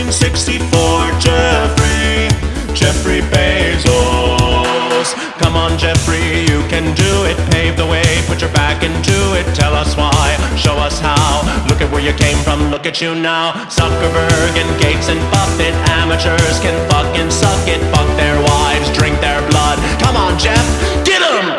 64, Jeffrey Bezos. Come on, Jeffrey, you can do it. Pave the way, put your back into it. Tell us why, show us how. Look at where you came from, look at you now. Zuckerberg and Gates and Buffett, amateurs can fucking suck it. Fuck their wives, drink their blood. Come on, Jeff, get 'em!